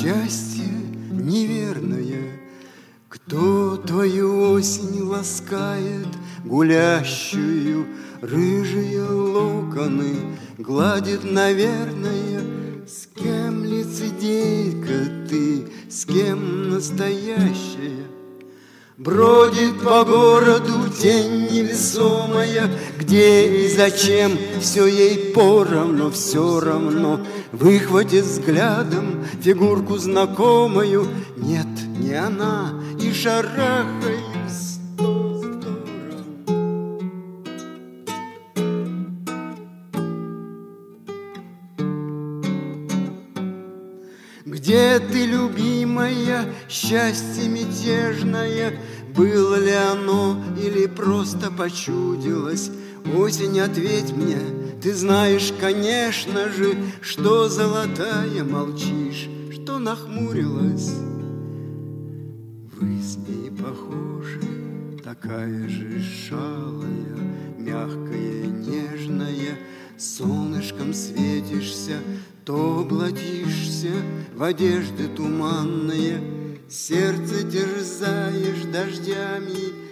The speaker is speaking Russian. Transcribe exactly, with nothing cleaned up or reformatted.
счастье неверное. Кто твою осень ласкает, гулящую, рыжие локоны гладит, наверное? С кем лицедейка ты, с кем настоящая? Бродит по городу тень невесомая, где и зачем все ей поровну, все равно. Выхватит взглядом фигурку знакомую, нет, не она, и шарахай в сто сторон. Где ты, любимая, счастье мятежное? Было ли оно или просто почудилось? Осень, ответь мне, ты знаешь, конечно же, что золотая молчишь, что нахмурилась. Вы с ней похожи, такая же шалая, мягкая, нежная. Солнышком светишься, то облатишься в одежды туманные. Сердце терзаешь дождями,